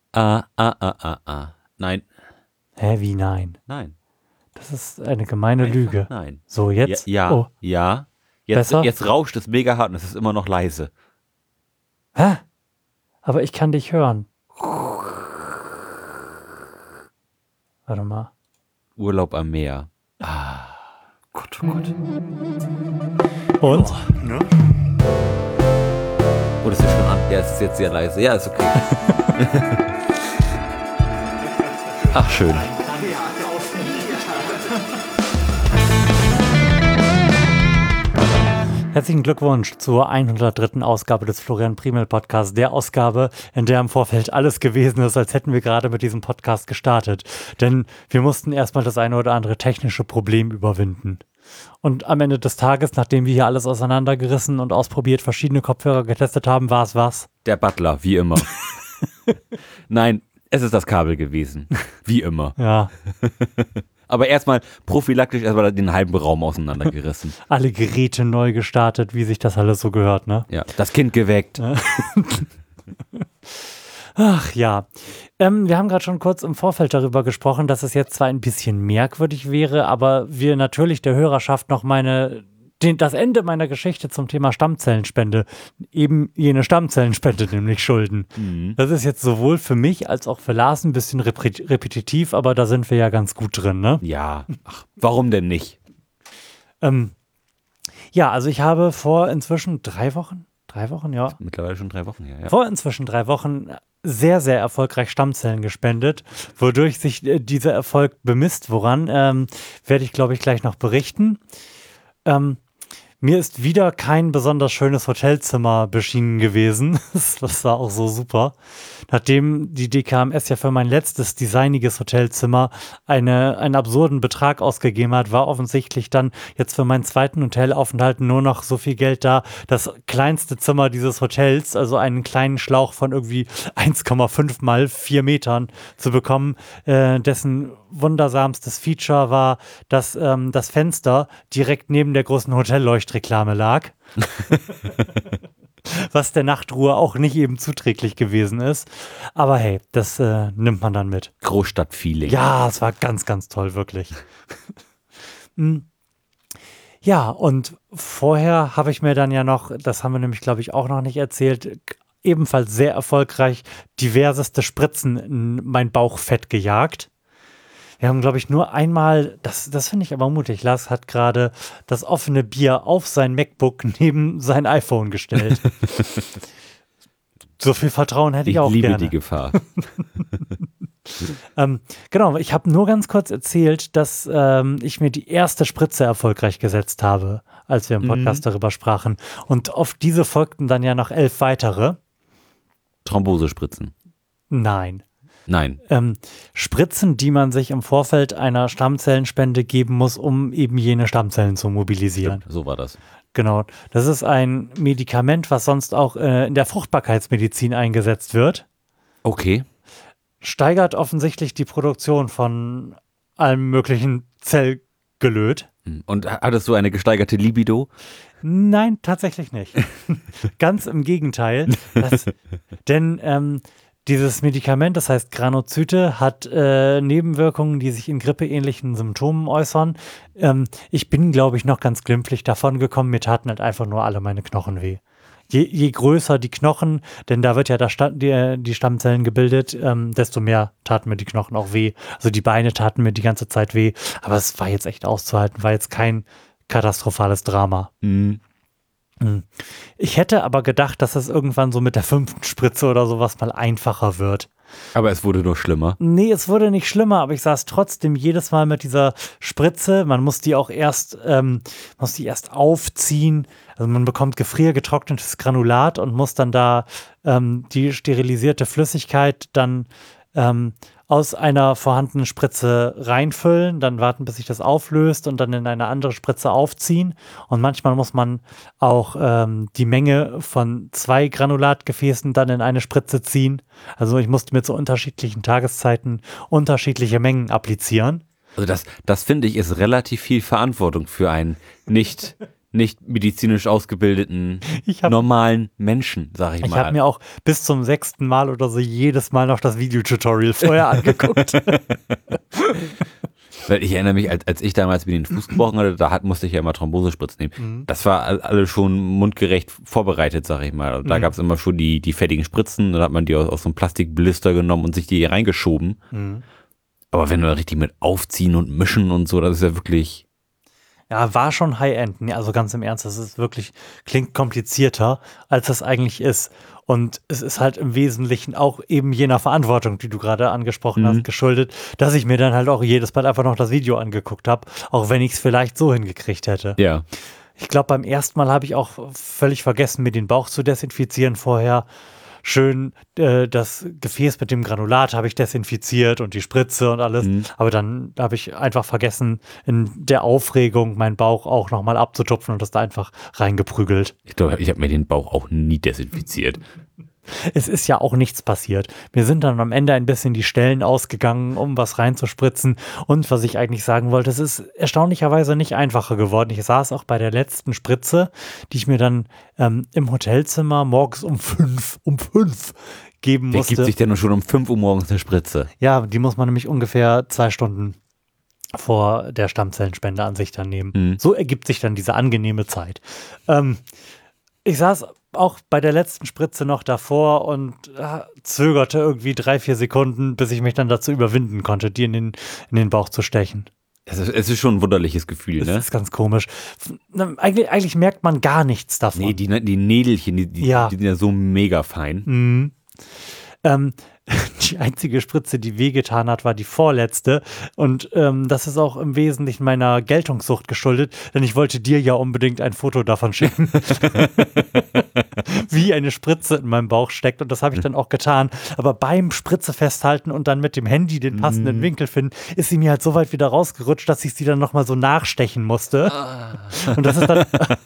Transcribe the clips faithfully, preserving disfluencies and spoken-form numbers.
Ah, ah, ah, ah, ah. Nein. Hä, wie nein? Nein. Das ist eine gemeine Einfach Lüge. Nein. So, jetzt? Ja, ja. Oh, ja. Jetzt, besser? jetzt rauscht es mega hart und es ist immer noch leise. Hä? Aber ich kann dich hören. Warte mal. Urlaub am Meer. Ah. Gott, oh Gott. Und? Oh, ne? Oh, das ist schon an. Ja, es ist jetzt sehr leise. Ja, ist okay. Ach, schön. Herzlichen Glückwunsch zur hundertdritten Ausgabe des Florian Primel Podcasts, der Ausgabe, in der im Vorfeld alles gewesen ist, als hätten wir gerade mit diesem Podcast gestartet. Denn wir mussten erstmal das eine oder andere technische Problem überwinden. Und am Ende des Tages, nachdem wir hier alles auseinandergerissen und ausprobiert, verschiedene Kopfhörer getestet haben, war es was? Der Butler, wie immer. Nein, es ist das Kabel gewesen. Wie immer. Ja. Aber erstmal prophylaktisch erstmal den halben Raum auseinandergerissen. Alle Geräte neu gestartet, wie sich das alles so gehört, ne? Ja, das Kind geweckt. Ach ja. Ähm, wir haben gerade schon kurz im Vorfeld darüber gesprochen, dass es jetzt zwar ein bisschen merkwürdig wäre, aber wir natürlich der Hörerschaft noch meine, den, das Ende meiner Geschichte zum Thema Stammzellenspende, eben jene Stammzellenspende nämlich schulden. Mhm. Das ist jetzt sowohl für mich als auch für Lars ein bisschen repet- repetitiv, aber da sind wir ja ganz gut drin, ne? Ja, ach, warum denn nicht? Ähm, ja, also ich habe vor inzwischen drei Wochen, drei Wochen, ja. Mittlerweile schon drei Wochen her, ja. Vor inzwischen drei Wochen sehr, sehr erfolgreich Stammzellen gespendet, wodurch sich äh, dieser Erfolg bemisst. Woran, ähm, werde ich, glaube ich, gleich noch berichten. Ähm, mir ist wieder kein besonders schönes Hotelzimmer beschienen gewesen. Das war auch so super. Nachdem die D K M S ja für mein letztes designiges Hotelzimmer eine, einen absurden Betrag ausgegeben hat, war offensichtlich dann jetzt für meinen zweiten Hotelaufenthalt nur noch so viel Geld da, das kleinste Zimmer dieses Hotels, also einen kleinen Schlauch von irgendwie eins Komma fünf mal vier Metern zu bekommen, äh, dessen wundersamstes Feature war, dass ähm, das Fenster direkt neben der großen Hotelleuchtreklame lag. Was der Nachtruhe auch nicht eben zuträglich gewesen ist. Aber hey, das äh, nimmt man dann mit. Großstadtfeeling. Ja, es war ganz, ganz toll, wirklich. Ja, und vorher habe ich mir dann ja noch, das haben wir nämlich, glaube ich, auch noch nicht erzählt, ebenfalls sehr erfolgreich diverseste Spritzen in mein Bauchfett gejagt. Wir haben, glaube ich, nur einmal, das, das finde ich aber mutig, Lars hat gerade das offene Bier auf sein MacBook neben sein iPhone gestellt. So viel Vertrauen hätte ich, ich auch liebe gerne. die Gefahr. ähm, genau, ich habe nur ganz kurz erzählt, dass ähm, ich mir die erste Spritze erfolgreich gesetzt habe, als wir im Podcast mhm. darüber sprachen. Und auf diese folgten dann ja noch elf weitere. Thrombosespritzen. Nein. Nein. Ähm, Spritzen, die man sich im Vorfeld einer Stammzellenspende geben muss, um eben jene Stammzellen zu mobilisieren. Stimmt, so war das. Genau. Das ist ein Medikament, was sonst auch äh, in der Fruchtbarkeitsmedizin eingesetzt wird. Okay. Steigert offensichtlich die Produktion von allem möglichen Zellgelöt. Und hattest du eine gesteigerte Libido? Nein, tatsächlich nicht. Ganz im Gegenteil. Das, denn ähm, dieses Medikament, das heißt Granozyte, hat äh, Nebenwirkungen, die sich in grippeähnlichen Symptomen äußern. Ähm, ich bin, glaube ich, noch ganz glimpflich davon gekommen. Mir taten halt einfach nur alle meine Knochen weh. Je, je größer die Knochen, denn da wird ja das Sta- die, die Stammzellen gebildet, ähm, desto mehr taten mir die Knochen auch weh. Also die Beine taten mir die ganze Zeit weh. Aber es war jetzt echt auszuhalten, war jetzt kein katastrophales Drama. Mhm. Ich hätte aber gedacht, dass es irgendwann so mit der fünften Spritze oder sowas mal einfacher wird. Aber es wurde nur schlimmer. Nee, es wurde nicht schlimmer, aber ich saß trotzdem jedes Mal mit dieser Spritze. Man muss die auch erst, ähm, muss die erst aufziehen. Also man bekommt gefriergetrocknetes Granulat und muss dann da ähm, die sterilisierte Flüssigkeit dann ähm, aus einer vorhandenen Spritze reinfüllen, dann warten, bis sich das auflöst und dann in eine andere Spritze aufziehen. Und manchmal muss man auch ähm, die Menge von zwei Granulatgefäßen dann in eine Spritze ziehen. Also ich musste mir zu unterschiedlichen Tageszeiten unterschiedliche Mengen applizieren. Also das, das finde ich ist relativ viel Verantwortung für einen nicht nicht medizinisch ausgebildeten, Ich hab- normalen Menschen, sag ich, Ich mal. habe mir auch bis zum sechsten Mal oder so jedes Mal noch das Videotutorial vorher angeguckt. Weil ich erinnere mich, als, als ich damals mir den Fuß gebrochen hatte, da hat, musste ich ja immer Thrombosespritz nehmen. Mhm. Das war all- alles schon mundgerecht vorbereitet, sag ich mal. Da Mhm. gab es immer schon die, die fertigen Spritzen, dann hat man die aus, aus so einem Plastikblister genommen und sich die reingeschoben. Mhm. Aber wenn du da richtig mit aufziehen und mischen und so, das ist ja wirklich... Ja, war schon High-End. Nee, also ganz im Ernst, das ist wirklich, klingt komplizierter, als das eigentlich ist. Und es ist halt im Wesentlichen auch eben jener Verantwortung, die du gerade angesprochen Mhm. hast, geschuldet, dass ich mir dann halt auch jedes Mal einfach noch das Video angeguckt habe, auch wenn ich es vielleicht so hingekriegt hätte. Ja. Ich glaube, beim ersten Mal habe ich auch völlig vergessen, mir den Bauch zu desinfizieren vorher. Schön äh, das Gefäß mit dem Granulat habe ich desinfiziert und die Spritze und alles. Mhm. Aber dann habe ich einfach vergessen, in der Aufregung meinen Bauch auch nochmal abzutupfen und das da einfach reingeprügelt. Ich glaube, ich habe mir den Bauch auch nie desinfiziert. Es ist ja auch nichts passiert. Mir sind dann am Ende ein bisschen die Stellen ausgegangen, um was reinzuspritzen. Und was ich eigentlich sagen wollte, es ist erstaunlicherweise nicht einfacher geworden. Ich saß auch bei der letzten Spritze, die ich mir dann ähm, im Hotelzimmer morgens um fünf, um fünf geben Der musste. gibt sich dann schon um fünf Uhr morgens eine Spritze. Ja, die muss man nämlich ungefähr zwei Stunden vor der Stammzellenspende an sich dann nehmen. Mhm. So ergibt sich dann diese angenehme Zeit. Ähm, ich saß auch bei der letzten Spritze noch davor und äh, zögerte irgendwie drei, vier Sekunden, bis ich mich dann dazu überwinden konnte, die in den, in den Bauch zu stechen. Es ist, es ist schon ein wunderliches Gefühl, Das ne? ist ganz komisch. Na, Eigentlich, eigentlich merkt man gar nichts davon. Nee, die, die Nädelchen, die, die, Ja. die sind ja so mega fein. Mhm. Ähm, die einzige Spritze, die wehgetan hat, war die vorletzte. Und ähm, das ist auch im Wesentlichen meiner Geltungssucht geschuldet, denn ich wollte dir ja unbedingt ein Foto davon schicken, wie eine Spritze in meinem Bauch steckt. Und das habe ich dann auch getan. Aber beim Spritze festhalten und dann mit dem Handy den passenden Mhm. Winkel finden, ist sie mir halt so weit wieder rausgerutscht, dass ich sie dann nochmal so nachstechen musste. Und das ist dann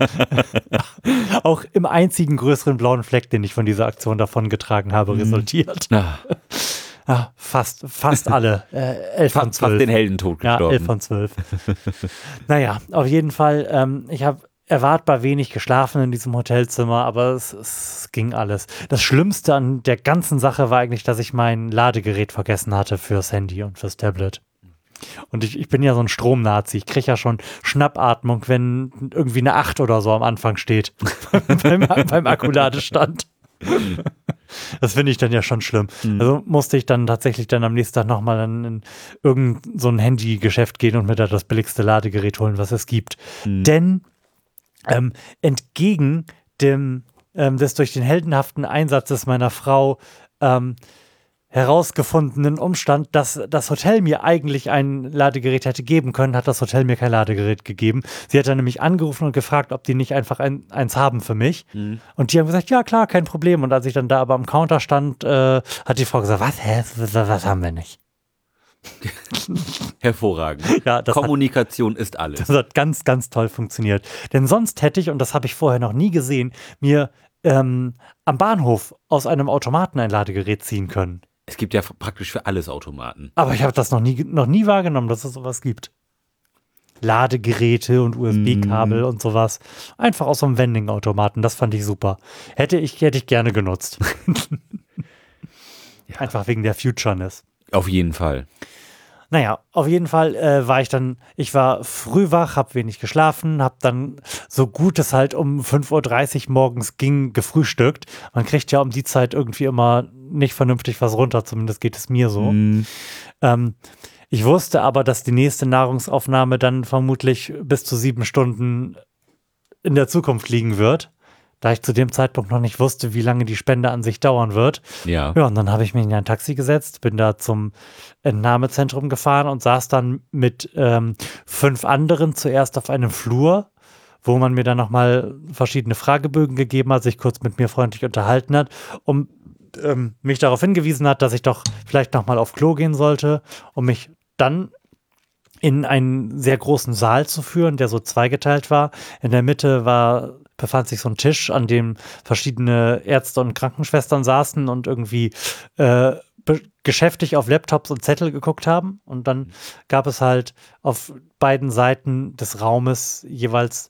auch im einzigen größeren blauen Fleck, den ich von dieser Aktion davongetragen habe, resultiert. Ah, Ja, fast, fast alle. Äh, elf von fast, zwölf. fast den Heldentod Ja, gestorben. elf von zwölf. Naja, auf jeden Fall, ähm, ich habe erwartbar wenig geschlafen in diesem Hotelzimmer, aber es, es ging alles. Das Schlimmste an der ganzen Sache war eigentlich, dass ich mein Ladegerät vergessen hatte fürs Handy und fürs Tablet. Und ich, ich bin ja so ein Stromnazi. Ich kriege ja schon Schnappatmung, wenn irgendwie eine acht oder so am Anfang steht. beim, beim Akkuladestand. Das finde ich dann ja schon schlimm. Mhm. Also musste ich dann tatsächlich dann am nächsten Tag nochmal in, in irgendein so ein Handygeschäft gehen und mir da das billigste Ladegerät holen, was es gibt. Mhm. Denn ähm, entgegen dem, ähm, des durch den heldenhaften Einsatzes meiner Frau ähm, herausgefundenen Umstand, dass das Hotel mir eigentlich ein Ladegerät hätte geben können, hat das Hotel mir kein Ladegerät gegeben. Sie hat dann nämlich angerufen und gefragt, ob die nicht einfach ein, eins haben für mich. Mhm. Und die haben gesagt, ja klar, kein Problem. Und als ich dann da aber am Counter stand, äh, hat die Frau gesagt, was, hä, was, was haben wir nicht? Hervorragend. Ja, das hat, Kommunikation ist alles. das hat ganz, ganz toll funktioniert. Denn sonst hätte ich, und das habe ich vorher noch nie gesehen, mir ähm, am Bahnhof aus einem Automaten ein Ladegerät ziehen können. Es gibt ja praktisch für alles Automaten. Aber ich habe das noch nie, noch nie wahrgenommen, dass es sowas gibt. Ladegeräte und U S B-Kabel Mm. und sowas. Einfach aus so einem Vending-Automaten. Das fand ich super. Hätte ich, hätte ich gerne genutzt. Ja. Einfach wegen der Futureness. Auf jeden Fall. Naja, auf jeden Fall äh, war ich dann, ich war früh wach, habe wenig geschlafen, habe dann so gut es halt um fünf Uhr dreißig morgens ging, gefrühstückt. Man kriegt ja um die Zeit irgendwie immer nicht vernünftig was runter, zumindest geht es mir so. Mhm. Ähm, ich wusste aber, dass die nächste Nahrungsaufnahme dann vermutlich bis zu sieben Stunden in der Zukunft liegen wird, da ich zu dem Zeitpunkt noch nicht wusste, wie lange die Spende an sich dauern wird. Ja. Ja, und dann habe ich mich in ein Taxi gesetzt, bin da zum Entnahmezentrum gefahren und saß dann mit ähm, fünf anderen zuerst auf einem Flur, wo man mir dann nochmal verschiedene Fragebögen gegeben hat, sich kurz mit mir freundlich unterhalten hat, um ähm, mich darauf hingewiesen hat, dass ich doch vielleicht nochmal auf Klo gehen sollte, um mich dann in einen sehr großen Saal zu führen, der so zweigeteilt war. In der Mitte war, befand sich so ein Tisch, an dem verschiedene Ärzte und Krankenschwestern saßen und irgendwie äh, be- geschäftig auf Laptops und Zettel geguckt haben. Und dann gab es halt auf beiden Seiten des Raumes jeweils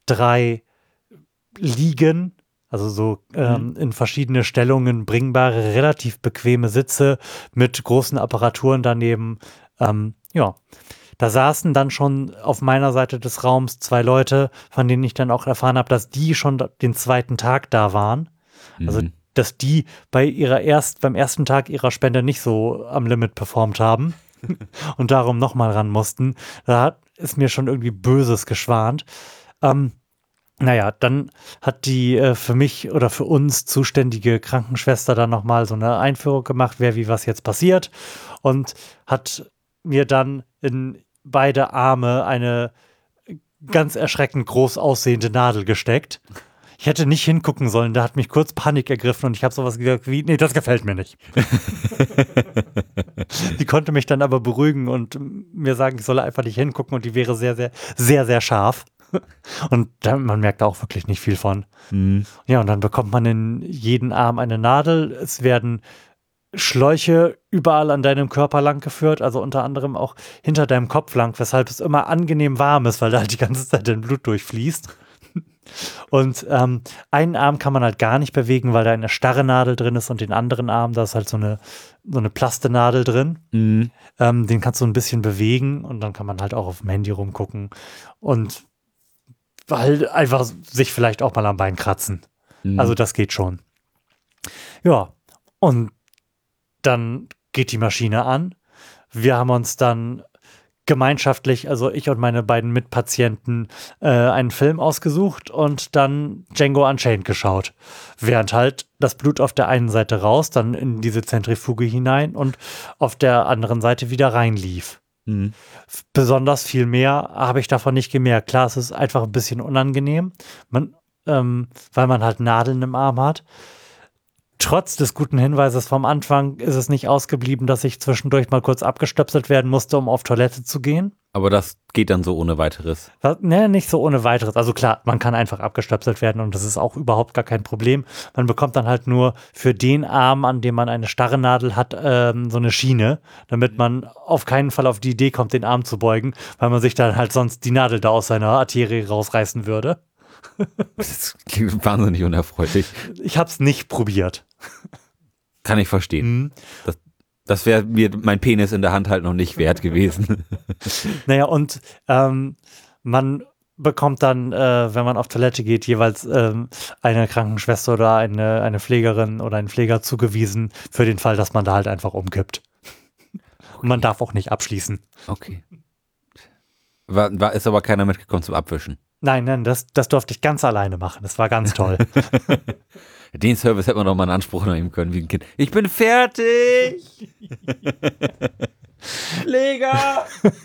drei Liegen, also so ähm, in verschiedene Stellungen bringbare, relativ bequeme Sitze mit großen Apparaturen daneben. Ähm, ja, da saßen dann schon auf meiner Seite des Raums zwei Leute, von denen ich dann auch erfahren habe, dass die schon den zweiten Tag da waren. Also Mhm. dass die bei ihrer erst, beim ersten Tag ihrer Spende nicht so am Limit performt haben und darum nochmal ran mussten. Da hat, ist mir schon irgendwie Böses geschwant. Ähm, naja, dann hat die äh, für mich oder für uns zuständige Krankenschwester dann nochmal so eine Einführung gemacht, wer wie was jetzt passiert und hat mir dann in beide Arme eine ganz erschreckend groß aussehende Nadel gesteckt. Ich hätte nicht hingucken sollen, da hat mich kurz Panik ergriffen und ich habe sowas gesagt wie, nee, das gefällt mir nicht. Die konnte mich dann aber beruhigen und mir sagen, ich solle einfach nicht hingucken und die wäre sehr, sehr, sehr, sehr scharf. Und da, man merkt da auch wirklich nicht viel von. Mhm. Ja, und dann bekommt man in jeden Arm eine Nadel. Es werden Schläuche überall an deinem Körper lang geführt, also unter anderem auch hinter deinem Kopf lang, weshalb es immer angenehm warm ist, weil da halt die ganze Zeit dein Blut durchfließt. Und ähm, einen Arm kann man halt gar nicht bewegen, weil da eine starre Nadel drin ist und den anderen Arm, da ist halt so eine, so eine Plastenadel drin. Mhm. Ähm, den kannst du ein bisschen bewegen und dann kann man halt auch auf dem Handy rumgucken und halt einfach sich vielleicht auch mal am Bein kratzen. Mhm. Also das geht schon. Ja, und dann geht die Maschine an. Wir haben uns dann gemeinschaftlich, also ich und meine beiden Mitpatienten, äh, einen Film ausgesucht und dann Django Unchained geschaut. Während halt das Blut auf der einen Seite raus, dann in diese Zentrifuge hinein und auf der anderen Seite wieder reinlief. Mhm. Besonders viel mehr habe ich davon nicht gemerkt. Klar, es ist einfach ein bisschen unangenehm, man, ähm, weil man halt Nadeln im Arm hat. Trotz des guten Hinweises vom Anfang ist es nicht ausgeblieben, dass ich zwischendurch mal kurz abgestöpselt werden musste, um auf Toilette zu gehen. Aber das geht dann so ohne weiteres. Was, ne, nicht so ohne weiteres. Also klar, man kann einfach abgestöpselt werden und das ist auch überhaupt gar kein Problem. Man bekommt dann halt nur für den Arm, an dem man eine starre Nadel hat, ähm, so eine Schiene, damit man auf keinen Fall auf die Idee kommt, den Arm zu beugen, weil man sich dann halt sonst die Nadel da aus seiner Arterie rausreißen würde. Das klingt wahnsinnig unerfreulich. Ich habe es nicht probiert. Kann ich verstehen. Mhm. Das, das wäre mir mein Penis in der Hand halt noch nicht wert gewesen. Naja, und ähm, man bekommt dann, äh, wenn man auf Toilette geht, jeweils ähm, eine Krankenschwester oder eine, eine Pflegerin oder einen Pfleger zugewiesen für den Fall, dass man da halt einfach umkippt. Und man darf auch nicht abschließen. Okay. War, war, ist aber keiner mitgekommen zum Abwischen. Nein, nein, das, das durfte ich ganz alleine machen. Das war ganz toll. Den Service hätte man doch mal in Anspruch nehmen können wie ein Kind. Ich bin fertig! Pfleger!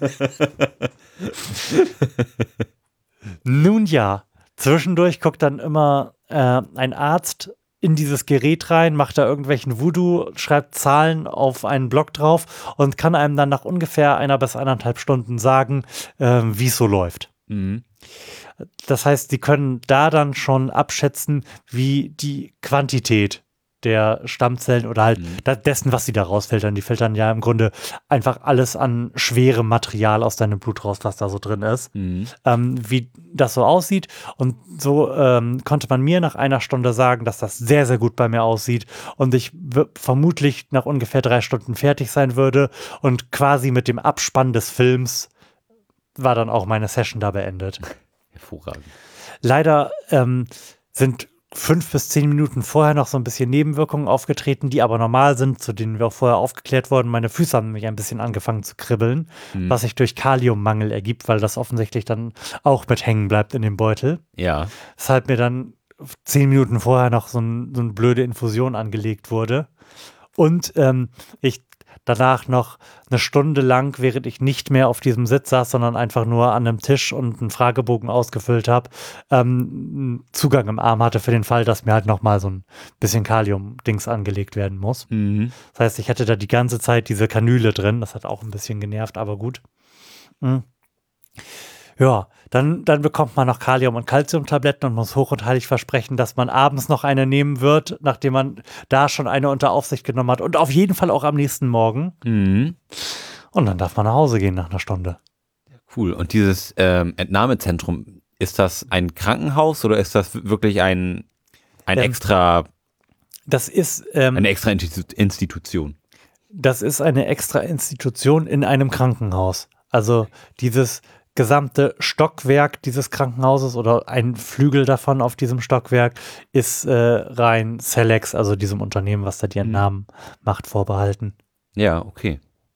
Nun ja, zwischendurch guckt dann immer äh, ein Arzt in dieses Gerät rein, macht da irgendwelchen Voodoo, schreibt Zahlen auf einen Block drauf und kann einem dann nach ungefähr einer bis eineinhalb Stunden sagen, äh, wie es so läuft. Mhm. Das heißt, sie können da dann schon abschätzen, wie die Quantität der Stammzellen oder halt Mhm. da- dessen, was sie da rausfiltern. Die filtern ja im Grunde einfach alles an schwerem Material aus deinem Blut raus, was da so drin ist. Mhm. Ähm, wie das so aussieht. Und so ähm, konnte man mir nach einer Stunde sagen, dass das sehr, sehr gut bei mir aussieht und ich w- vermutlich nach ungefähr drei Stunden fertig sein würde und quasi mit dem Abspann des Films war dann auch meine Session da beendet. Hervorragend. Leider ähm, sind fünf bis zehn Minuten vorher noch so ein bisschen Nebenwirkungen aufgetreten, die aber normal sind, zu denen wir auch vorher aufgeklärt wurden. Meine Füße haben mich ein bisschen angefangen zu kribbeln, Mhm. was sich durch Kaliummangel ergibt, weil das offensichtlich dann auch mit hängen bleibt in dem Beutel. Ja. Weshalb mir dann zehn Minuten vorher noch so, ein, so eine blöde Infusion angelegt wurde. Und ähm, ich danach noch eine Stunde lang, während ich nicht mehr auf diesem Sitz saß, sondern einfach nur an einem Tisch und einen Fragebogen ausgefüllt habe, ähm, Zugang im Arm hatte für den Fall, dass mir halt nochmal so ein bisschen Kalium-Dings angelegt werden muss. Mhm. Das heißt, ich hatte da die ganze Zeit diese Kanüle drin. Das hat auch ein bisschen genervt, aber gut. Mhm. Ja, dann, dann bekommt man noch Kalium- und Calciumtabletten und muss hoch und heilig versprechen, dass man abends noch eine nehmen wird, nachdem man da schon eine unter Aufsicht genommen hat und auf jeden Fall auch am nächsten Morgen. Mhm. Und dann darf man nach Hause gehen nach einer Stunde. Cool. Und dieses ähm, Entnahmezentrum, Ist das ein Krankenhaus oder ist das wirklich ein, ein Ähm, extra, Das ist, ähm, eine extra Institu- Institution? das ist eine extra Institution in einem Krankenhaus. Also dieses gesamte Stockwerk dieses Krankenhauses oder ein Flügel davon auf diesem Stockwerk ist äh, rein Celex, also diesem Unternehmen, was da ihren Mhm. Namen macht, vorbehalten. Ja, okay.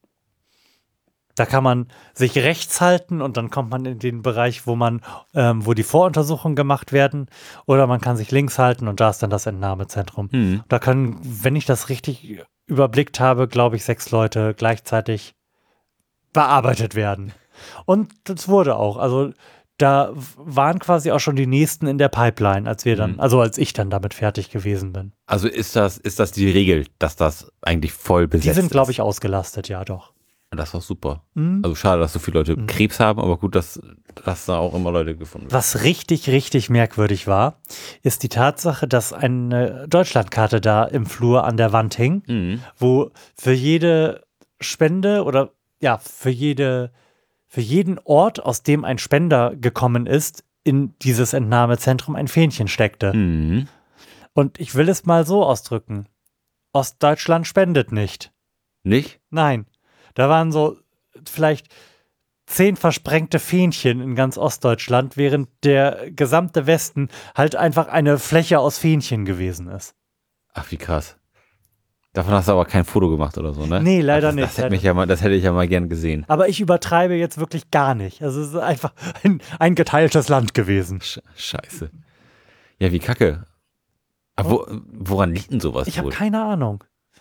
Da kann man sich rechts halten und dann kommt man in den Bereich, wo man, ähm, wo die Voruntersuchungen gemacht werden, oder man kann sich links halten und da ist dann das Entnahmezentrum. Hm. Da können, wenn ich das richtig überblickt habe, glaube ich, sechs Leute gleichzeitig bearbeitet werden. Und das wurde auch. Also da w- waren quasi auch schon die nächsten in der Pipeline, als wir dann, Mhm. also als ich dann damit fertig gewesen bin. Also ist das, ist das die Regel, dass das eigentlich voll besetzt Die ist? sind, glaube ich, ausgelastet, ja doch. Das ist doch super. Mhm. Also schade, dass so viele Leute Mhm. Krebs haben, aber gut, dass, dass da auch immer Leute gefunden werden. Was richtig, richtig merkwürdig war, ist die Tatsache, dass eine Deutschlandkarte da im Flur an der Wand hing, Mhm. wo für jede Spende oder ja, für jede, für jeden Ort, aus dem ein Spender gekommen ist, in dieses Entnahmezentrum ein Fähnchen steckte. Mhm. Und ich will es mal so ausdrücken. Ostdeutschland spendet nicht. Nicht? Nein. Da waren so vielleicht zehn versprengte Fähnchen in ganz Ostdeutschland, während der gesamte Westen halt einfach eine Fläche aus Fähnchen gewesen ist. Ach, wie krass. Davon hast du aber kein Foto gemacht oder so, ne? Nee, leider Ach, das, nicht, Das hätte, leider mich ja mal, das hätte ich ja mal gern gesehen. Aber ich übertreibe jetzt wirklich gar nicht. Also es ist einfach ein, ein geteiltes Land gewesen. Sch- Scheiße. Ja, wie kacke. Aber wo, woran liegt denn sowas Ich habe wohl? keine Ahnung.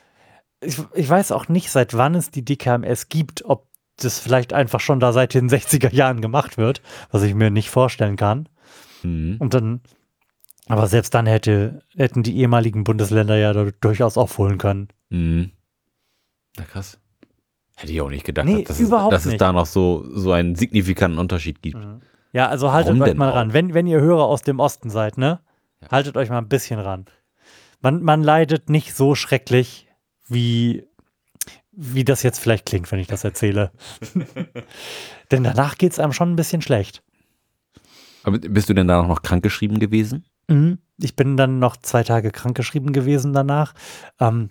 Ich, ich weiß auch nicht, seit wann es die D K M S gibt, ob das vielleicht einfach schon da seit den sechziger Jahren gemacht wird, was ich mir nicht vorstellen kann. Mhm. Und dann, aber selbst dann hätte, hätten die ehemaligen Bundesländer ja da durchaus aufholen können. Mhm. Na krass. Hätte ich auch nicht gedacht, Nee, dass, überhaupt es, dass es nicht. da noch so, so einen signifikanten Unterschied gibt. Ja, also haltet Warum euch denn mal auch? ran. Wenn, wenn ihr Hörer aus dem Osten seid, ne? Ja. Haltet euch mal ein bisschen ran. Man, man leidet nicht so schrecklich, wie, wie das jetzt vielleicht klingt, wenn ich das erzähle. Denn danach geht es einem schon ein bisschen schlecht. Aber bist du denn da noch krankgeschrieben gewesen? Mhm. Ich bin dann noch zwei Tage krankgeschrieben gewesen danach. Ähm,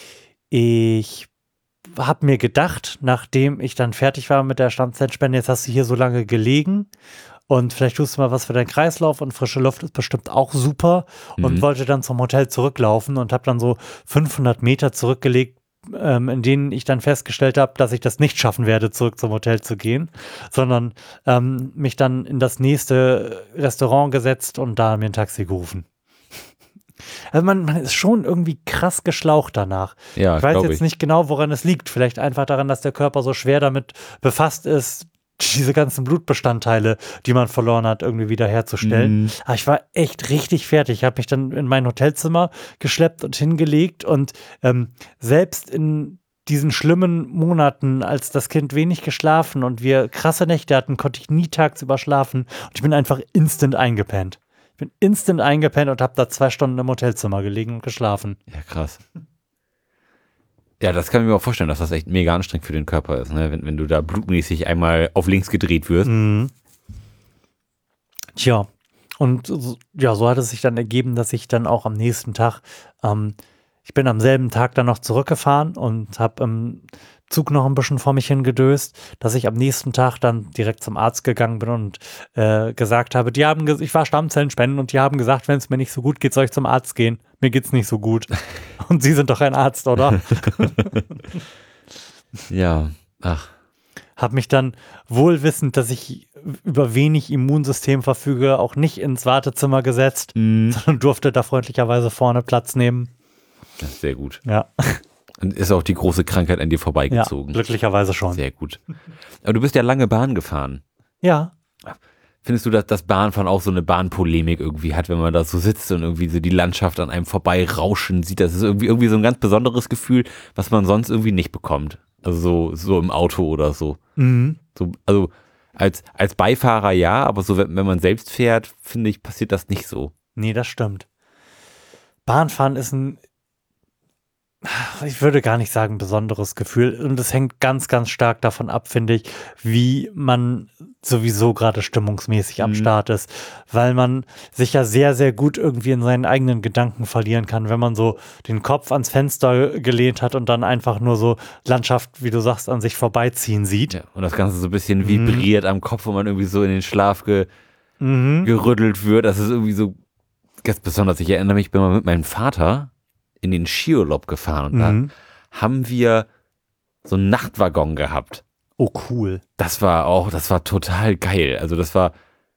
ich habe mir gedacht, nachdem ich dann fertig war mit der Stammzellenspende, jetzt hast du hier so lange gelegen und vielleicht tust du mal was für deinen Kreislauf und frische Luft ist bestimmt auch super und Mhm. wollte dann zum Hotel zurücklaufen und habe dann so fünfhundert Meter zurückgelegt, ähm, in denen ich dann festgestellt habe, dass ich das nicht schaffen werde, zurück zum Hotel zu gehen, sondern ähm, mich dann in das nächste Restaurant gesetzt und da mir ein Taxi gerufen. Also man, man ist schon irgendwie krass geschlaucht danach. Ja, Ich weiß glaube jetzt ich. nicht genau, woran es liegt. Vielleicht einfach daran, dass der Körper so schwer damit befasst ist, diese ganzen Blutbestandteile, die man verloren hat, irgendwie wieder herzustellen. Mhm. Aber ich war echt richtig fertig. Ich habe mich dann in mein Hotelzimmer geschleppt und hingelegt und ähm, selbst in diesen schlimmen Monaten, als das Kind wenig geschlafen und wir krasse Nächte hatten, konnte ich nie tagsüber schlafen und ich bin einfach instant eingepennt. Ich bin instant eingepennt und habe da zwei Stunden im Hotelzimmer gelegen und geschlafen. Ja, krass. Ja, das kann ich mir auch vorstellen, dass das echt mega anstrengend für den Körper ist, ne? Wenn, wenn du da blutmäßig einmal auf links gedreht wirst. Mhm. Tja, und so- ja, so hat es sich dann ergeben, dass ich dann auch am nächsten Tag, ähm, ich bin am selben Tag dann noch zurückgefahren und habe im Zug noch ein bisschen vor mich hingedöst, dass ich am nächsten Tag dann direkt zum Arzt gegangen bin und äh, gesagt habe, die haben, ges- ich war Stammzellenspenden und die haben gesagt, wenn es mir nicht so gut geht, soll ich zum Arzt gehen. Mir geht's nicht so gut. Und Sie sind doch ein Arzt, oder? Ja, ach. Habe mich dann wohl wissend, dass ich über wenig Immunsystem verfüge, auch nicht ins Wartezimmer gesetzt, Mhm. sondern durfte da freundlicherweise vorne Platz nehmen. Das ist sehr gut. Ja, Und ist auch die große Krankheit an dir ja vorbeigezogen. glücklicherweise schon. Sehr gut. Aber du bist ja lange Bahn gefahren. Ja, Findest du, dass das Bahnfahren auch so eine Bahnpolemik irgendwie hat, wenn man da so sitzt und irgendwie so die Landschaft an einem vorbei rauschen sieht? Das ist irgendwie, irgendwie so ein ganz besonderes Gefühl, was man sonst irgendwie nicht bekommt. Also so, so im Auto oder so. mhm. so also als, als Beifahrer ja, aber so wenn, wenn man selbst fährt, finde ich, passiert das nicht so. Nee, das stimmt. Bahnfahren ist ein, ich würde gar nicht sagen besonderes Gefühl. Und es hängt ganz, ganz stark davon ab, finde ich, wie man sowieso gerade stimmungsmäßig am Mhm. Start ist. Weil man sich ja sehr, sehr gut irgendwie in seinen eigenen Gedanken verlieren kann, wenn man so den Kopf ans Fenster gelehnt hat und dann einfach nur so Landschaft, wie du sagst, an sich vorbeiziehen sieht. Ja, und das Ganze so ein bisschen vibriert am Kopf, wo man irgendwie so in den Schlaf ge Mhm. gerüttelt wird. Das ist irgendwie so ganz besonders. Ich erinnere mich, ich bin mal mit meinem Vater in den Skiurlaub gefahren und Mhm. da haben wir so einen Nachtwaggon gehabt. Oh, cool. Das war auch, das war total geil. Also das war,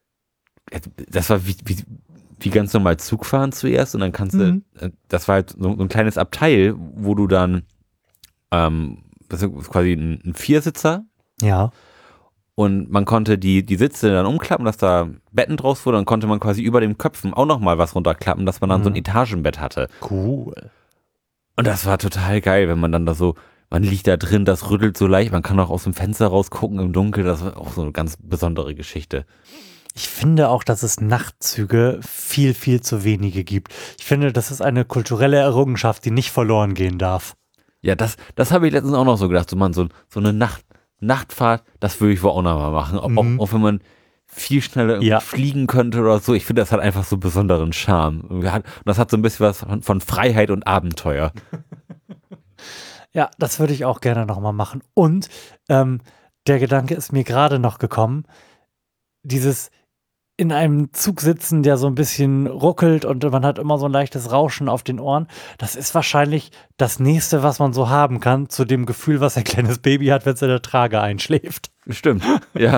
das war wie, wie, wie ganz normal Zugfahren zuerst und dann kannst Mhm. du, das war halt so, so ein kleines Abteil, wo du dann, ähm, das ist quasi ein, ein Viersitzer Ja. und man konnte die, die Sitze dann umklappen, dass da Betten draus wurden, dann konnte man quasi über den Köpfen auch nochmal was runterklappen, dass man dann so ein Mhm. Etagenbett hatte. Cool. Und das war total geil, wenn man dann da so, man liegt da drin, das rüttelt so leicht, man kann auch aus dem Fenster rausgucken im Dunkeln, das war auch so eine ganz besondere Geschichte. Ich finde auch, dass es Nachtzüge viel, viel zu wenige gibt. Ich finde, das ist eine kulturelle Errungenschaft, die nicht verloren gehen darf. Ja, das, das habe ich letztens auch noch so gedacht, so, man, so, so eine Nacht, Nachtfahrt, das würde ich wohl auch noch mal machen, auch, Mhm. auch wenn man viel schneller irgendwie Ja. fliegen könnte oder so. Ich finde, das hat einfach so besonderen Charme. Und das hat so ein bisschen was von, von Freiheit und Abenteuer. Ja, das würde ich auch gerne nochmal machen. Und ähm, der Gedanke ist mir gerade noch gekommen, dieses in einem Zug sitzen, der so ein bisschen ruckelt und man hat immer so ein leichtes Rauschen auf den Ohren, das ist wahrscheinlich das Nächste, was man so haben kann, zu dem Gefühl, was ein kleines Baby hat, wenn es in der Trage einschläft. Stimmt, ja.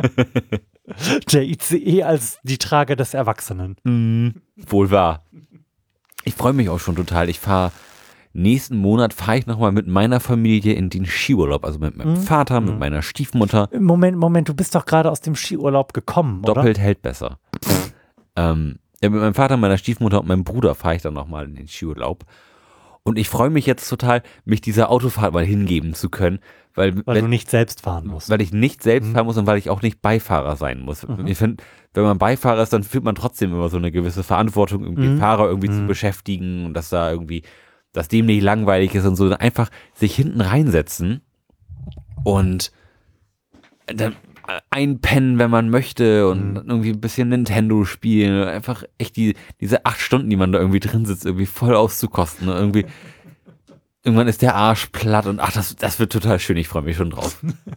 Der I C E als die Trage des Erwachsenen. Mhm. Wohl wahr. Ich freue mich auch schon total. Ich fahre nächsten Monat fahre ich nochmal mit meiner Familie in den Skiurlaub. Also mit meinem Mhm. Vater, mit Mhm. meiner Stiefmutter. Moment, Moment, du bist doch gerade aus dem Skiurlaub gekommen, oder? Doppelt hält besser. ähm, ja, mit meinem Vater, meiner Stiefmutter und meinem Bruder fahre ich dann nochmal in den Skiurlaub. Und ich freue mich jetzt total, mich dieser Autofahrt mal hingeben zu können, weil, Weil wenn, du nicht selbst fahren musst. weil ich nicht selbst Mhm. fahren muss und weil ich auch nicht Beifahrer sein muss. Mhm. Ich finde, wenn man Beifahrer ist, dann fühlt man trotzdem immer so eine gewisse Verantwortung, irgendwie Mhm. Fahrer irgendwie zu Mhm. beschäftigen und dass da irgendwie, dass dem nicht langweilig ist und so. Einfach sich hinten reinsetzen und dann einpennen, wenn man möchte und Mhm. irgendwie ein bisschen Nintendo spielen. Einfach echt die, diese acht Stunden, die man da irgendwie drin sitzt, irgendwie voll auszukosten. Und irgendwie, irgendwann ist der Arsch platt und ach, das, das wird total schön. Ich freue mich schon drauf.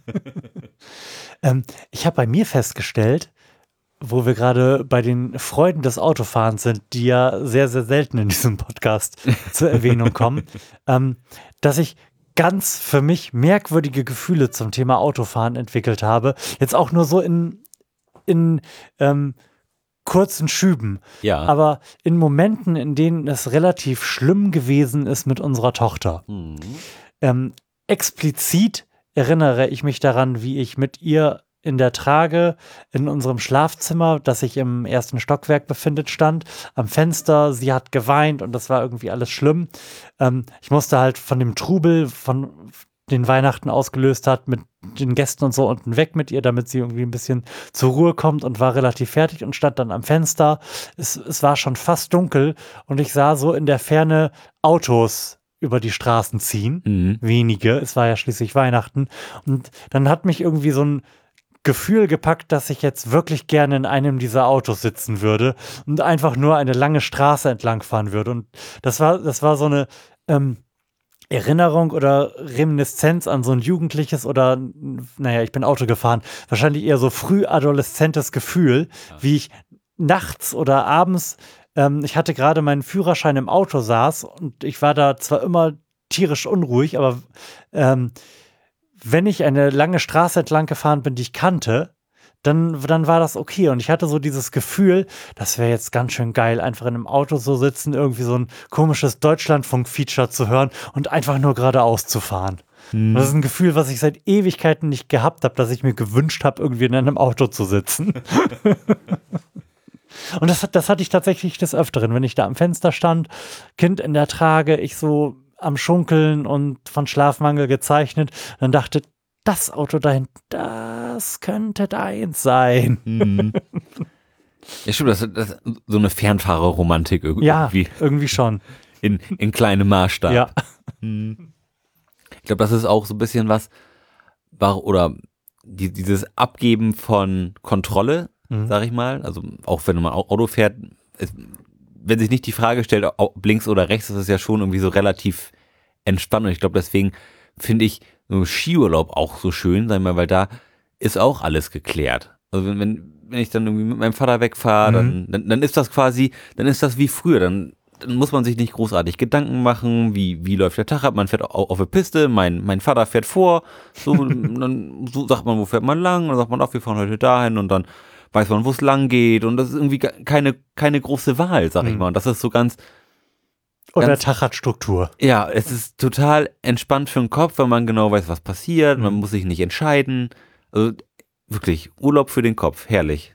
Ähm, ich habe bei mir festgestellt, wo wir gerade bei den Freuden des Autofahrens sind, die ja sehr, sehr selten in diesem Podcast zur Erwähnung kommen, ähm, dass ich ganz für mich merkwürdige Gefühle zum Thema Autofahren entwickelt habe. Jetzt auch nur so in, in ähm, kurzen Schüben. Ja. Aber in Momenten, in denen es relativ schlimm gewesen ist mit unserer Tochter. Mhm. Ähm, explizit erinnere ich mich daran, wie ich mit ihr in der Trage in unserem Schlafzimmer, das sich im ersten Stockwerk befindet, stand, am Fenster. Sie hat geweint und das war irgendwie alles schlimm. Ähm, ich musste halt von dem Trubel, von den Weihnachten ausgelöst hat, mit den Gästen und so unten weg mit ihr, damit sie irgendwie ein bisschen zur Ruhe kommt und war relativ fertig und stand dann am Fenster. Es, es war schon fast dunkel und ich sah so in der Ferne Autos über die Straßen ziehen. Mhm. Wenige, es war ja schließlich Weihnachten. Und dann hat mich irgendwie so ein Gefühl gepackt, dass ich jetzt wirklich gerne in einem dieser Autos sitzen würde und einfach nur eine lange Straße entlang fahren würde. Und das war, das war so eine ähm, Erinnerung oder Reminiszenz an so ein jugendliches oder, naja, ich bin Auto gefahren, wahrscheinlich eher so früh-adoleszentes Gefühl, Ja. wie ich nachts oder abends, ähm, ich hatte gerade meinen Führerschein im Auto saß und ich war da zwar immer tierisch unruhig, aber ähm, wenn ich eine lange Straße entlang gefahren bin, die ich kannte, dann, dann war das okay. Und ich hatte so dieses Gefühl, das wäre jetzt ganz schön geil, einfach in einem Auto so sitzen, irgendwie so ein komisches Deutschlandfunk-Feature zu hören und einfach nur geradeaus zu fahren. Mhm. Das ist ein Gefühl, was ich seit Ewigkeiten nicht gehabt habe, dass ich mir gewünscht habe, irgendwie in einem Auto zu sitzen. Und das, das hatte ich tatsächlich des Öfteren, wenn ich da am Fenster stand, Kind in der Trage, ich so am Schunkeln und von Schlafmangel gezeichnet, dann dachte, das Auto dahin, das könnte deins sein. Mhm. Ja, stimmt, das, das ist so eine Fernfahrerromantik irgendwie Ja, irgendwie schon. in, in kleinem Maßstab. Ja. Ich glaube, das ist auch so ein bisschen was, war, oder die, dieses Abgeben von Kontrolle, mhm. sag ich mal, also auch wenn man Auto fährt, es, wenn sich nicht die Frage stellt, ob links oder rechts, ist es ja schon irgendwie so relativ entspannt und ich glaube, deswegen finde ich so Skiurlaub auch so schön, sag ich mal, weil da ist auch alles geklärt. Also wenn, wenn, wenn ich dann irgendwie mit meinem Vater wegfahre, mhm. dann, dann, dann ist das quasi, dann ist das wie früher, dann Dann muss man sich nicht großartig Gedanken machen, wie, wie läuft der Tag ab. Man fährt auf, auf der Piste, mein, mein Vater fährt vor, so, dann so sagt man, wo fährt man lang, und dann sagt man, ach, wir fahren heute dahin und dann weiß man, wo es lang geht und das ist irgendwie keine, keine große Wahl, sag mhm. ich mal. Und das ist so ganz... Und ganz, der Tag hat Struktur. Ja, es ist total entspannt für den Kopf, wenn man genau weiß, was passiert, mhm. man muss sich nicht entscheiden. Also wirklich, Urlaub für den Kopf, herrlich.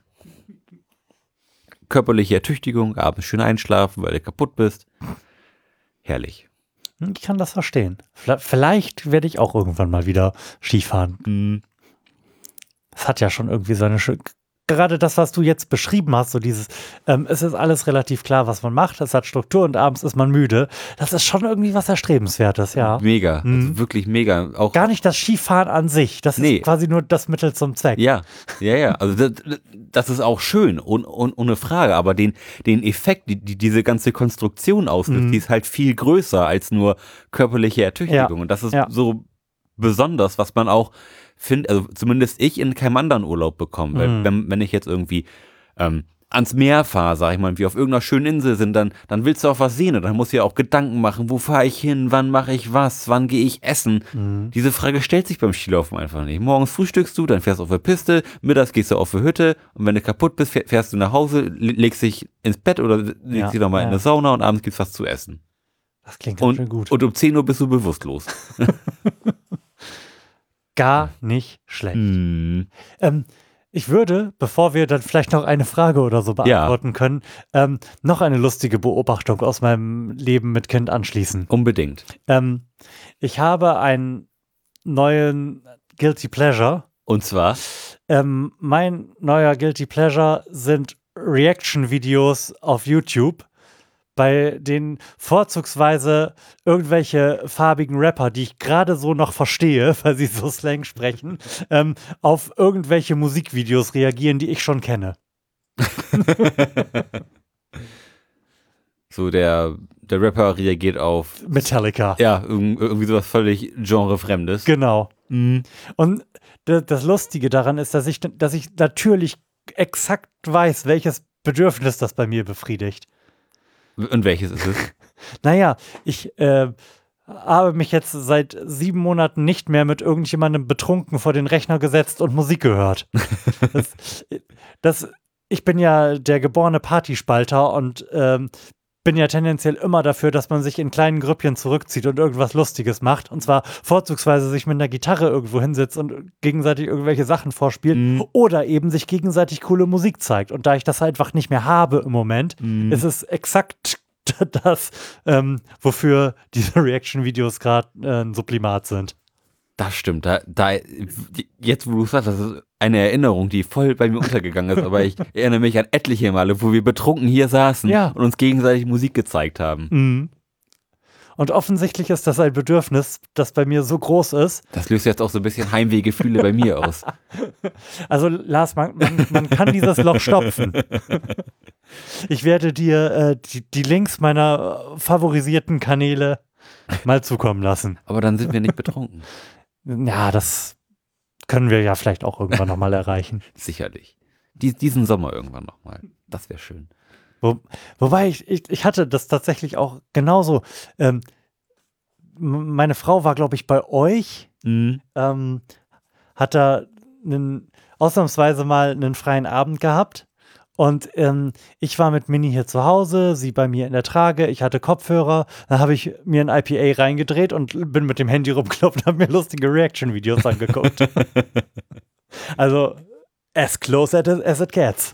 Körperliche Ertüchtigung, abends schön einschlafen, weil du kaputt bist. Herrlich. Ich kann das verstehen. Vielleicht werde ich auch irgendwann mal wieder Skifahren. Mhm. Es hat ja schon irgendwie so eine schöne... Gerade das, was du jetzt beschrieben hast, so dieses, ähm, es ist alles relativ klar, was man macht, es hat Struktur und abends ist man müde. Das ist schon irgendwie was Erstrebenswertes, ja. Mega, mhm. also wirklich mega. Auch gar nicht das Skifahren an sich, das nee. ist quasi nur das Mittel zum Zweck. Ja, ja, ja, also das, das ist auch schön, un, un, ohne Frage, aber den, den Effekt, die, die diese ganze Konstruktion auslöst, mhm. die ist halt viel größer als nur körperliche Ertüchtigung. Ja. Und das ist ja. so besonders, was man auch finde, also zumindest ich in keinem anderen Urlaub bekomme. Weil Mhm. wenn, wenn ich jetzt irgendwie ähm, ans Meer fahre, sag ich mal, wie auf irgendeiner schönen Insel sind, dann, dann willst du auch was sehen und dann musst du ja auch Gedanken machen, wo fahre ich hin, wann mache ich was, wann gehe ich essen. Mhm. Diese Frage stellt sich beim Skilaufen einfach nicht. Morgens frühstückst du, dann fährst du auf der Piste, mittags gehst du auf die Hütte und wenn du kaputt bist, fährst du nach Hause, legst dich ins Bett oder legst Ja, dich nochmal ja. in eine Sauna und abends gibt's was zu essen. Das klingt ganz Und, schön gut. und um zehn Uhr bist du bewusstlos. Gar nicht schlecht. Mm. Ähm, ich würde, bevor wir dann vielleicht noch eine Frage oder so beantworten Ja. können, ähm, noch eine lustige Beobachtung aus meinem Leben mit Kind anschließen. Unbedingt. Ähm, ich habe einen neuen Guilty Pleasure. Und zwar? Ähm, mein neuer Guilty Pleasure sind Reaction-Videos auf YouTube, bei denen vorzugsweise irgendwelche farbigen Rapper, die ich gerade so noch verstehe, weil sie so Slang sprechen, ähm, auf irgendwelche Musikvideos reagieren, die ich schon kenne. So der, der Rapper reagiert auf Metallica. ja, irgendwie sowas völlig genrefremdes. Genau. Mhm. Und d- das Lustige daran ist, dass ich, dass ich natürlich exakt weiß, welches Bedürfnis das bei mir befriedigt. Und welches ist es? Naja, ich äh, habe mich jetzt seit sieben Monaten nicht mehr mit irgendjemandem betrunken vor den Rechner gesetzt und Musik gehört. das, das, ich bin ja der geborene Partyspalter und ähm, bin ja tendenziell immer dafür, dass man sich in kleinen Grüppchen zurückzieht und irgendwas Lustiges macht. Und zwar vorzugsweise sich mit einer Gitarre irgendwo hinsetzt und gegenseitig irgendwelche Sachen vorspielt Mhm. oder eben sich gegenseitig coole Musik zeigt. Und da ich das einfach nicht mehr habe im Moment, Mhm. ist es exakt das, ähm, wofür diese Reaction-Videos gerade äh, ein Sublimat sind. Das stimmt. Da, da, jetzt, wo du sagst, das ist eine Erinnerung, die voll bei mir untergegangen ist, aber ich erinnere mich an etliche Male, wo wir betrunken hier saßen Ja. und uns gegenseitig Musik gezeigt haben. Mhm. Und offensichtlich ist das ein Bedürfnis, das bei mir so groß ist. Das löst jetzt auch so ein bisschen Heimwehgefühle bei mir aus. Also Lars, man, man, man kann dieses Loch stopfen. Ich werde dir äh, die, die Links meiner äh, favorisierten Kanäle mal zukommen lassen. Aber dann sind wir nicht betrunken. Ja, das können wir ja vielleicht auch irgendwann nochmal erreichen. Sicherlich. Dies, diesen Sommer irgendwann nochmal. Das wäre schön. Wo, wobei ich, ich, ich hatte das tatsächlich auch genauso. Ähm, m- meine Frau war, glaube ich, bei euch, Mhm. ähm, hat da einen, ausnahmsweise mal einen freien Abend gehabt. Und ähm, ich war mit Mini hier zu Hause, sie bei mir in der Trage, ich hatte Kopfhörer, dann habe ich mir ein I P A reingedreht und bin mit dem Handy rumgelaufen und habe mir lustige Reaction-Videos angeguckt. Also, as close as it, as it gets.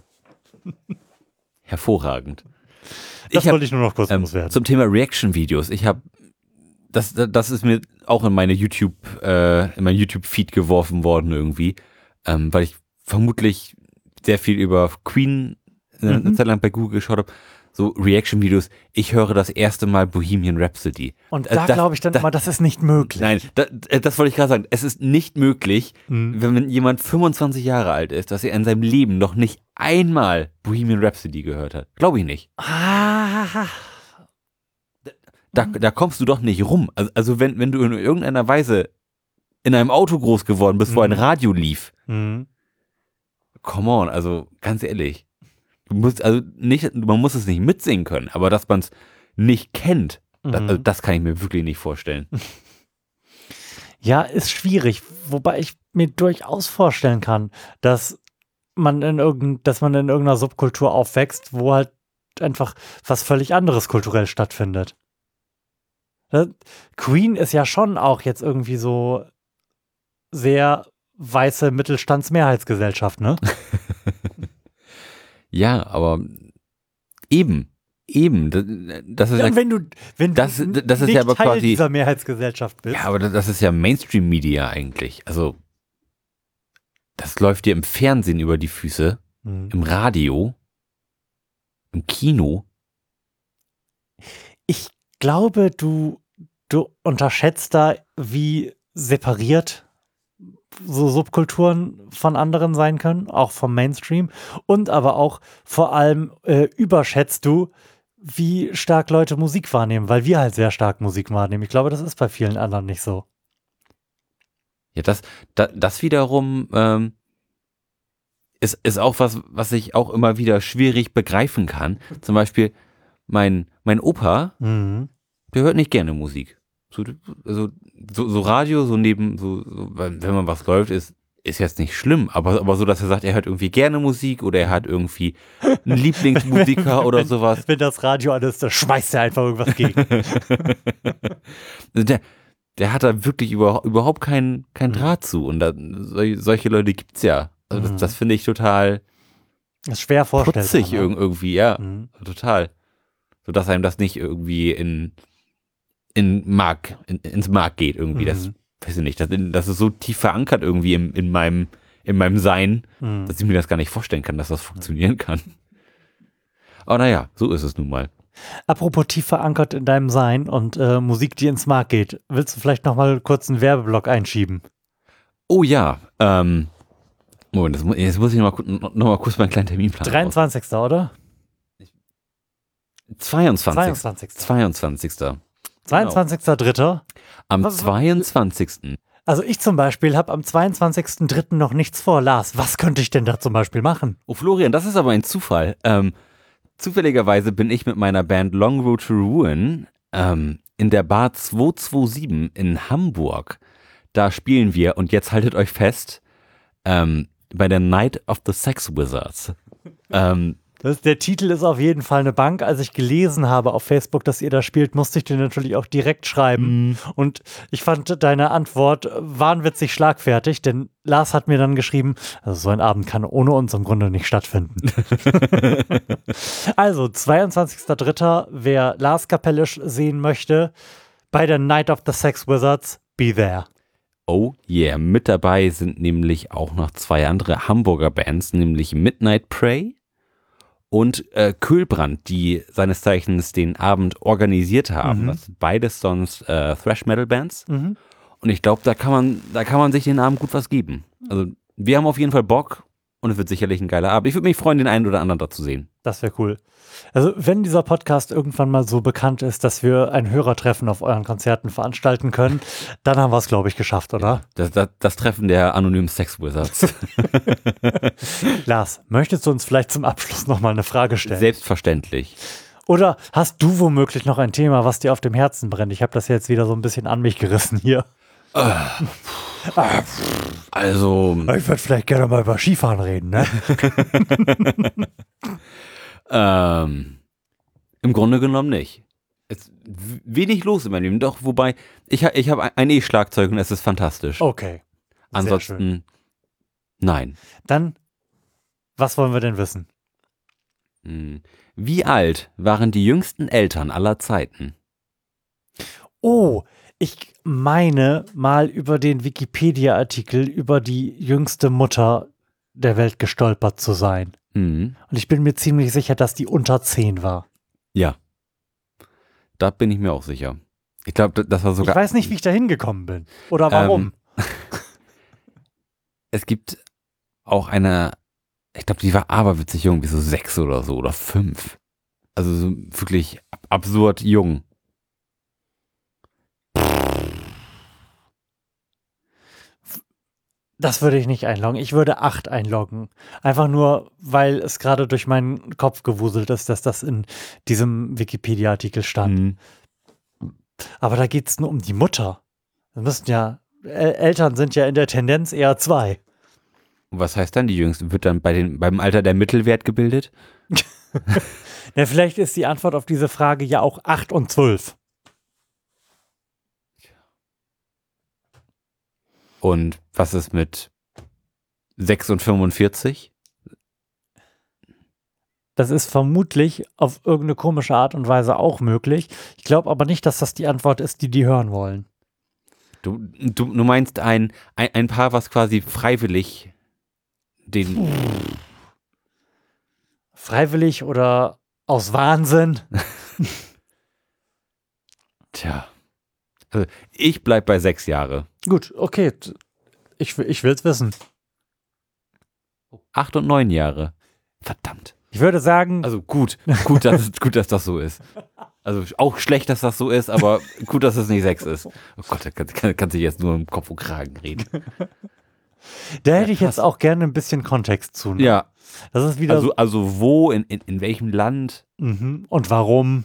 Hervorragend. Das hab, wollte ich nur noch kurz ähm, loswerden. Zum Thema Reaction-Videos. Ich habe, das, das ist mir auch in meine YouTube, äh, in mein YouTube-Feed geworfen worden irgendwie, ähm, weil ich vermutlich sehr viel über Queen äh, eine Mhm. Zeit lang bei Google geschaut habe. so Reaction-Videos, ich höre das erste Mal Bohemian Rhapsody. Und da glaube ich dann da, immer, das ist nicht möglich. Nein, da, das wollte ich gerade sagen. Es ist nicht möglich, Mhm. wenn jemand fünfundzwanzig Jahre alt ist, dass er in seinem Leben noch nicht einmal Bohemian Rhapsody gehört hat. Glaube ich nicht. Ah, Da, da kommst du doch nicht rum. Also, also wenn, wenn du in irgendeiner Weise in einem Auto groß geworden bist, wo ein Mhm. Radio lief, mhm. come on, also ganz ehrlich. Du musst, also nicht, man muss es nicht mitsingen können, aber dass man es nicht kennt, das, Mhm. also das kann ich mir wirklich nicht vorstellen. Ja, ist schwierig, wobei ich mir durchaus vorstellen kann, dass man in irgend, dass man in irgendeiner Subkultur aufwächst, wo halt einfach was völlig anderes kulturell stattfindet. Ne? Queen ist ja schon auch jetzt irgendwie so sehr weiße Mittelstandsmehrheitsgesellschaft, ne? Ja, aber eben, eben, das, das ist Ja, ja, wenn du, wenn du das- n- das ist nicht ja aber Teil quasi- dieser Mehrheitsgesellschaft bist. ja, aber das das ist ja Mainstream-Media eigentlich. Also, das läuft dir im Fernsehen über die Füße, Hm. im Radio, im Kino. Ich glaube, du, du unterschätzt da, wie separiert so Subkulturen von anderen sein können, auch vom Mainstream. Und aber auch vor allem äh, überschätzt du, wie stark Leute Musik wahrnehmen, weil wir halt sehr stark Musik wahrnehmen. Ich glaube, das ist bei vielen anderen nicht so. Ja, das, das, das wiederum ähm, ist, ist auch was, was ich auch immer wieder schwierig begreifen kann. Zum Beispiel mein, mein Opa, Mhm. der hört nicht gerne Musik. So, also, so, so Radio, so neben, so, so, wenn wenn man was läuft, ist, ist jetzt nicht schlimm, aber, aber so, dass er sagt, er hört irgendwie gerne Musik oder er hat irgendwie einen Lieblingsmusiker oder sowas. Wenn das Radio an ist, dann schmeißt er einfach irgendwas gegen. Der, der hat da wirklich über, überhaupt keinen kein Mhm. Draht zu. Und da, sol, solche Leute gibt's ja. Also das, Mhm. das finde ich total Das ist schwer vorstellbar. putzig ne? irg- irgendwie, ja, Mhm. total. So dass einem das nicht irgendwie in, in Mark, in, ins Mark geht irgendwie. Das, Mhm. weiß ich nicht, das, das ist so tief verankert irgendwie im, in meinem, in meinem Sein, Mhm. dass ich mir das gar nicht vorstellen kann, dass das funktionieren kann. Aber naja, so ist es nun mal. Apropos tief verankert in deinem Sein und äh, Musik, die ins Mark geht, willst du vielleicht noch mal kurz einen Werbeblock einschieben? Oh ja, ähm, Moment, das, mu- jetzt muss ich noch mal, ku- noch mal kurz meinen kleinen Terminplan raus- dreiundzwanzigsten oder? zweiundzwanzigsten zweiundzwanzigsten zweiundzwanzigsten zweiundzwanzigster dritter Am Was- zweiundzwanzigsten Also ich zum Beispiel habe am zweiundzwanzigsten dritten noch nichts vor. Lars, was könnte ich denn da zum Beispiel machen? Oh Florian, das ist aber ein Zufall. Ähm, zufälligerweise bin ich mit meiner Band Long Road to Ruin ähm, in der Bar zweihundertsiebenundsiebzig in Hamburg. Da spielen wir und jetzt haltet euch fest, ähm, bei der Night of the Sex Wizards. ähm, Das, der Titel ist auf jeden Fall eine Bank. Als ich gelesen habe auf Facebook, dass ihr da spielt, musste ich dir natürlich auch direkt schreiben. Und ich fand deine Antwort wahnwitzig schlagfertig, denn Lars hat mir dann geschrieben, also so ein Abend kann ohne uns im Grunde nicht stattfinden. Also, zweiundzwanzigster dritter Wer Lars Kapellisch sehen möchte, bei der Night of the Sex Wizards, be there. Oh yeah, mit dabei sind nämlich auch noch zwei andere Hamburger Bands, nämlich Midnight Prey und äh, Kühlbrand, die seines Zeichens den Abend organisiert haben. Mhm. Das sind beides sonst äh, Thrash-Metal-Bands. Mhm. Und ich glaube, da kann man, da kann man sich den Abend gut was geben. Also wir haben auf jeden Fall Bock und es wird sicherlich ein geiler Abend. Ich würde mich freuen, den einen oder anderen da zu sehen. Das wäre cool. Also, wenn dieser Podcast irgendwann mal so bekannt ist, dass wir ein Hörertreffen auf euren Konzerten veranstalten können, dann haben wir es, glaube ich, geschafft, oder? Das, das, das Treffen der anonymen Sex Wizards. Lars, möchtest du uns vielleicht zum Abschluss nochmal eine Frage stellen? Selbstverständlich. Oder hast du womöglich noch ein Thema, was dir auf dem Herzen brennt? Ich habe das jetzt wieder so ein bisschen an mich gerissen hier. Also, Ich würde vielleicht gerne mal über Skifahren reden, ne? ähm, im Grunde genommen nicht. Es ist w- wenig los in meinem Leben. Doch, wobei, ich, ha- ich habe ein E-Schlagzeug und es ist fantastisch. Okay. Sehr schön. Ansonsten, nein. Dann, was wollen wir denn wissen? Hm. Wie alt waren die jüngsten Eltern aller Zeiten? Oh, ich meine mal über den Wikipedia-Artikel über die jüngste Mutter der Welt gestolpert zu sein. Hm. Und ich bin mir ziemlich sicher, dass die unter zehn war. Ja. Da bin ich mir auch sicher. Ich glaube, das war sogar. Ich weiß nicht, wie ich da hingekommen bin. Oder warum. Ähm, es gibt auch eine, ich glaube, die war aberwitzig jung, wie so sechs oder so oder fünf. Also so wirklich ab- absurd jung. Das würde ich nicht einloggen. Ich würde acht einloggen. Einfach nur, weil es gerade durch meinen Kopf gewuselt ist, dass das in diesem Wikipedia-Artikel stand. Mhm. Aber da geht es nur um die Mutter. Das müssten ja, El Eltern sind ja in der Tendenz eher zwei. Und was heißt dann, die Jüngste? Wird dann bei den, beim Alter der Mittelwert gebildet? Ja, vielleicht ist die Antwort auf diese Frage ja auch acht und zwölf. Und was ist mit sechs und fünfundvierzig? Das ist vermutlich auf irgendeine komische Art und Weise auch möglich. Ich glaube aber nicht, dass das die Antwort ist, die die hören wollen. Du, du, du meinst ein, ein, ein Paar, was quasi freiwillig den. Freiwillig oder aus Wahnsinn? Tja. Also ich bleib bei sechs Jahre. Gut, okay. Ich, ich will es wissen. Acht und neun Jahre. Verdammt. Ich würde sagen, Also gut, gut, dass, gut, dass das so ist. Also auch schlecht, dass das so ist, aber gut, dass es nicht sechs ist. Oh Gott, da kann, kann, kann sich jetzt nur im Kopf und Kragen reden. da hätte ich jetzt auch gerne ein bisschen Kontext zu. Ne? Ja, Das ist wieder also, also wo, in, in, in welchem Land? Mhm. Und warum?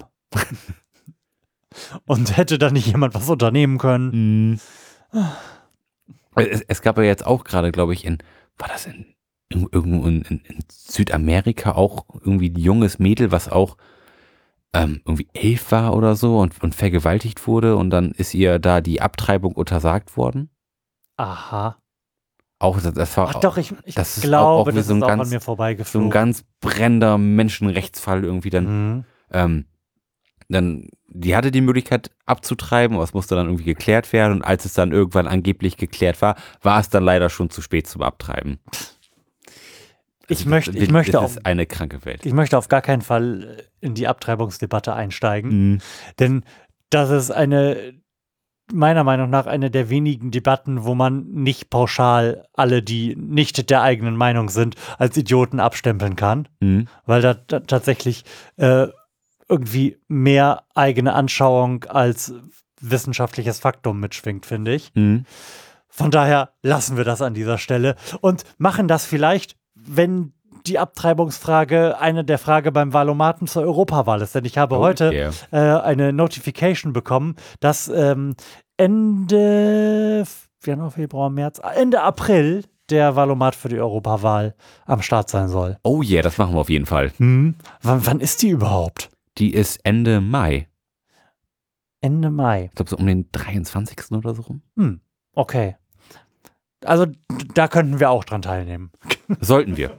Und hätte da nicht jemand was unternehmen können? Es, es gab ja jetzt auch gerade, glaube ich, in, war das in irgendwo in, in, in Südamerika auch irgendwie ein junges Mädel, was auch ähm, irgendwie elf war oder so und, und vergewaltigt wurde und dann ist ihr da die Abtreibung untersagt worden. Aha. Auch das, das war Ach doch, ich, ich das ist glaube, auch, auch wie das so ein ist auch ganz- an mir so vorbeigeflogen. ein ganz brennender Menschenrechtsfall irgendwie dann. Mhm. Ähm, dann, die hatte die Möglichkeit abzutreiben, aber es musste dann irgendwie geklärt werden und als es dann irgendwann angeblich geklärt war, war es dann leider schon zu spät zum Abtreiben. Ich Also möchte, das, ich möchte das auf, ist eine kranke Welt. ich möchte auf gar keinen Fall in die Abtreibungsdebatte einsteigen, Mhm. denn das ist eine, meiner Meinung nach, eine der wenigen Debatten, wo man nicht pauschal alle, die nicht der eigenen Meinung sind, als Idioten abstempeln kann, Mhm. weil da, da tatsächlich äh, irgendwie mehr eigene Anschauung als wissenschaftliches Faktum mitschwingt, finde ich. Mhm. Von daher lassen wir das an dieser Stelle und machen das vielleicht, wenn die Abtreibungsfrage eine der Frage beim Valomaten zur Europawahl ist. Denn ich habe Oh, heute yeah. äh, eine Notification bekommen, dass ähm, Ende Januar, Februar, März, Ende April der Valomat für die Europawahl am Start sein soll. Oh yeah, das machen wir auf jeden Fall. Hm. Wann, wann ist die überhaupt? Die ist Ende Mai. Ende Mai. Ich glaube so um den dreiundzwanzigsten oder so rum. Hm. Okay. Also d- da könnten wir auch dran teilnehmen. Sollten wir.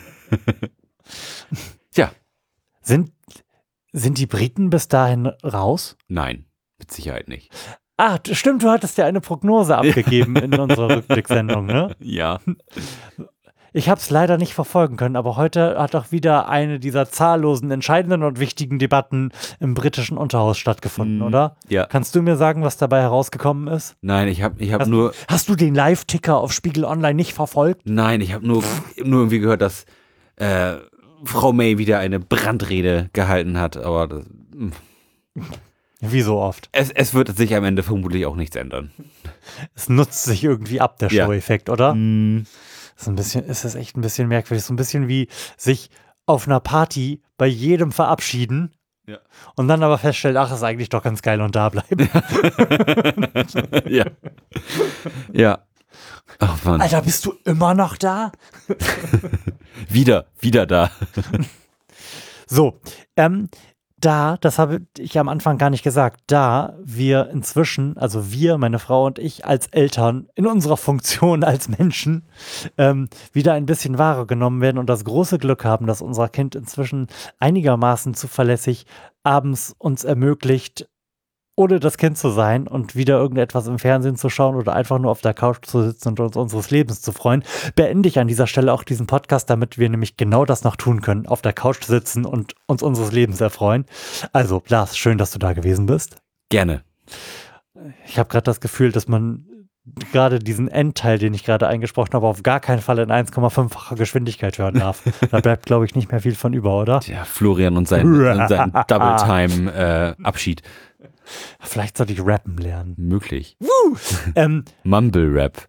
Tja, Sind, sind die Briten bis dahin raus? nein, mit Sicherheit nicht. Ah, d- stimmt, du hattest ja eine Prognose abgegeben in unserer Rückblicksendung, ne? Ja. Ich habe es leider nicht verfolgen können, aber heute hat auch wieder eine dieser zahllosen, entscheidenden und wichtigen Debatten im britischen Unterhaus stattgefunden, Mhm. oder? Ja. Kannst du mir sagen, was dabei herausgekommen ist? Nein, ich habe ich hab Hast- nur, Hast du den Live-Ticker auf Spiegel Online nicht verfolgt? nein, ich habe nur, nur irgendwie gehört, dass äh, Frau May wieder eine Brandrede gehalten hat, aber das, Wie so oft. es, es wird sich am Ende vermutlich auch nichts ändern. Es nutzt sich irgendwie ab, der Ja. Show-Effekt, oder? Mhm. Das ist ein bisschen, ist es echt ein bisschen merkwürdig. So ein bisschen wie sich auf einer Party bei jedem verabschieden Ja. und dann aber feststellen, ach, ist eigentlich doch ganz geil und da bleiben. Ja. Ja. Ach Mann. Alter, bist du immer noch da? Wieder, wieder da. So, ähm, da, das habe ich am Anfang gar nicht gesagt, da wir inzwischen, also wir, meine Frau und ich als Eltern in unserer Funktion als Menschen ähm, wieder ein bisschen wahrgenommen werden und das große Glück haben, dass unser Kind inzwischen einigermaßen zuverlässig abends uns ermöglicht, ohne das Kind zu sein und wieder irgendetwas im Fernsehen zu schauen oder einfach nur auf der Couch zu sitzen und uns unseres Lebens zu freuen, beende ich an dieser Stelle auch diesen Podcast, damit wir nämlich genau das noch tun können, auf der Couch sitzen und uns unseres Lebens erfreuen. Also, Lars, schön, dass du da gewesen bist. Gerne. Ich habe gerade das Gefühl, dass man gerade diesen Endteil, den ich gerade eingesprochen habe, auf gar keinen Fall in eins Komma fünffacher Geschwindigkeit hören darf. Da bleibt, glaube ich, nicht mehr viel von über, oder? Ja, Florian und sein, und sein Double-Time-Abschied. Äh, Vielleicht sollte ich rappen lernen. Möglich. ähm, Mumble-Rap.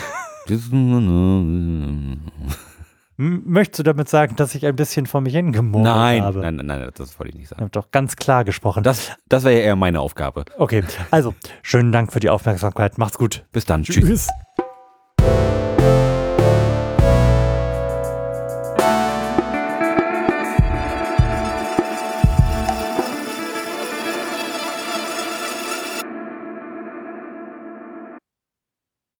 Möchtest du damit sagen, dass ich ein bisschen vor mich hingemurmelt nein, habe? Nein, nein, nein, das wollte ich nicht sagen. Ich habe doch ganz klar gesprochen. Das, das wäre ja eher meine Aufgabe. Okay, also, schönen Dank für die Aufmerksamkeit. Macht's gut. Bis dann. Tschüss. Tschüss.